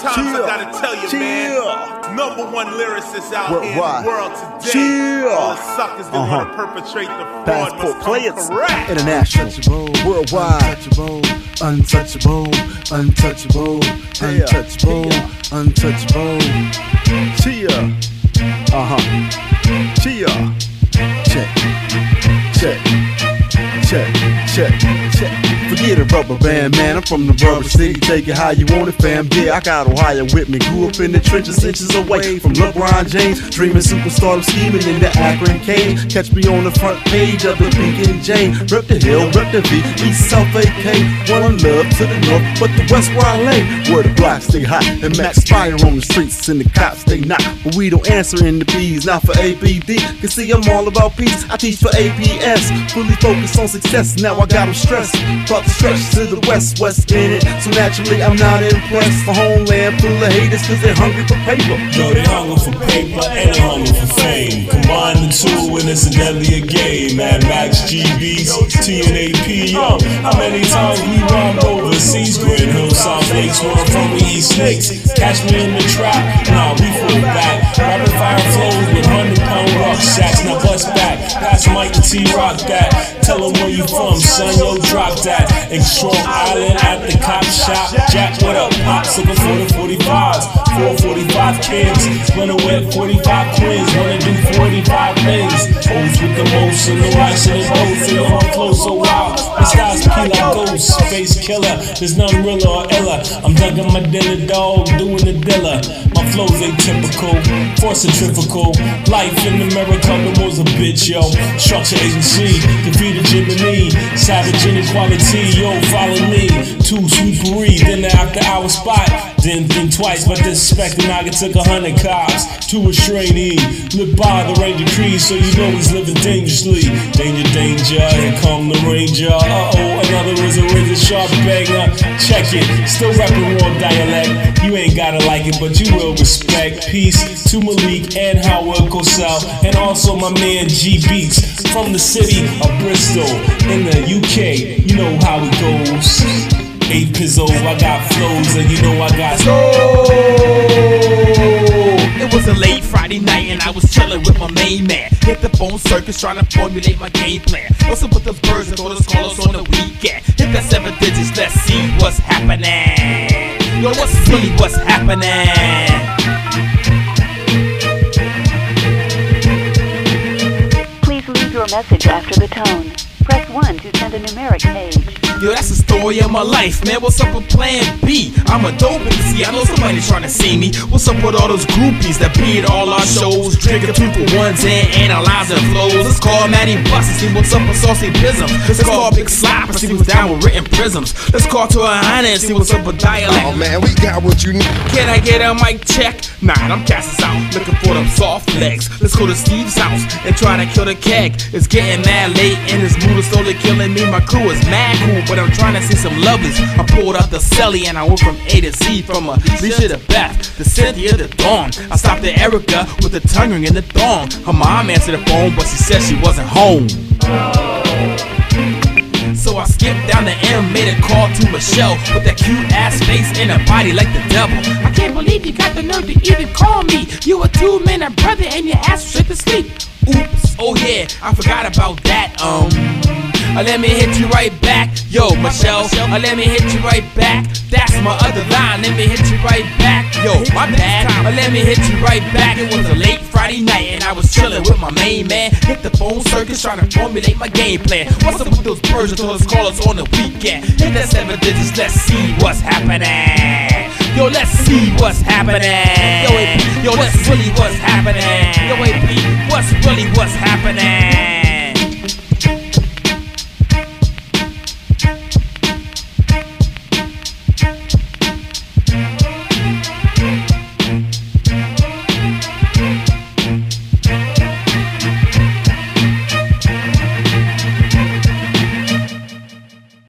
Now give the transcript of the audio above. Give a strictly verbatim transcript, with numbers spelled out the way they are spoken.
times Chill. I gotta tell you, Chill. man. Number one lyricist out Worldwide. here in the world today. Chill. All suckers that Uh-huh. wanna perpetrate the fraud Passport must come players, correct. international, worldwide. Untouchable, untouchable, untouchable, untouchable. Chill. Uh huh. Chill. Check, check, check, check, check. Forget a rubber band, man. I'm from the rubber city. Take it how you want it, fam. Yeah, I got Ohio with me. Grew up in the trenches, inches away from LeBron James. Dreaming superstardom, scheming in the Akron cage. Catch me on the front page of the Pink and Jane. Rep the hill, rep the V, East South A K. One love to the north, but the west where I lay, where the blocks stay hot and max fire on the streets and the cops they not. But we don't answer in the B's, not for A B D. Cause see, I'm all about peace. I teach for A P S, fully focused on success. Now I got them stressed. Thought to stretch to the west, west in it. So naturally I'm not impressed. My homeland full of haters cause they're hungry for paper. Yo, they hungry for paper and they hungry for fame. Combine the two and it's a deadlier game. Mad Max, G Bs, T N A P. Yo, how many times we rhymed overseas? Green Hill, South Lakes, where I'm from, we eat snakes. Catch me in the trap, nah, we fall back. Rapid fire flows with hundred pound rucksacks. Now bust back, pass Mike and T-Rock that. Tell them where you from, son, yo, drop that. Strong Island at the cop shop. Jack, what up? Pops looking for the forty-fives. four forty-five kids. Running with forty-five queens. Wanna do forty-five things. O's with the most and the rice and the boats. And the flow so wild. My style's peel like ghost. Face killer. There's none realer or iller. I'm ducking my dinner dog. Doing the dilla. My flow's atypical. Force centrifugal. Life in America, the was a bitch, yo. Structure agency. Defeated Jiminy. Savage inequality, yo. Follow me, two sweepery, then the after hour spot. Didn't think twice, but disrespecting I took a hundred cops to a trainee. Live by the ranger creed, so you know he's living dangerously. Danger, danger, here come the ranger. Uh oh, another is a razor sharp banger. Check it, still rapping raw dialect. You ain't gotta like it, but you will respect. Peace to Malik and Howard Cosell, and also my man G Beats from the city of Bristol in the U K. You know how it goes. Eight Pizzo, I got flows, and you know I got soul. It was a late Friday night and I was chilling with my main man. Hit the phone circus trying to formulate my game plan. What's up with those birds that told us call us on the weekend? Hit that seven digits, let's see what's happening. Yo, what's really what's happening? Please leave your message after the tone. Press one to send a numeric page. Yo, that's the story of my life, man. What's up with Plan B? I'm a dope M C, I know somebody's trying to see me. What's up with all those groupies that be at all our shows? Drinking two for ones and analyzing flows. Let's call Matty Bus and see what's up with Saucy Bism. Let's call Big Slap and see what's down with written prisms. Let's call to a Hana and see what's up with dialect. Oh man, we got what you need. Can I get a mic check? Nah, I'm casting out, looking for them soft legs. Let's go to Steve's house and try to kill the keg. It's getting mad late and this mood is slowly killing me. My crew is mad cool, but I'm trying to see some lovers. I pulled out the celly and I went from A to Z, from Alicia to Beth, to Cynthia to Dawn. I stopped at Erica with the tongue ring and the thong. Her mom answered the phone, but she said she wasn't home. So I skipped down the M, made a call to Michelle with that cute ass face and a body like the devil. I can't believe you got the nerve to even call me. You a two-minute brother and your ass was straight to sleep. Oops, oh yeah, I forgot about that. Um, uh, let me hit you right back. Yo, Michelle, uh, let me hit you right back. That's my other line, let me hit you right back. Yo, my bad, uh, let me hit you right back. It was a late Friday night and I was chilling with my main man. Hit the phone circus trying to formulate my game plan. What's up with those birds that told us call us on the weekend? Hit that seven digits, let's see what's happening. Yo, let's see what's happening. Yo, A P, yo, let's really what's happening. Yo, A P, what's really what's happening?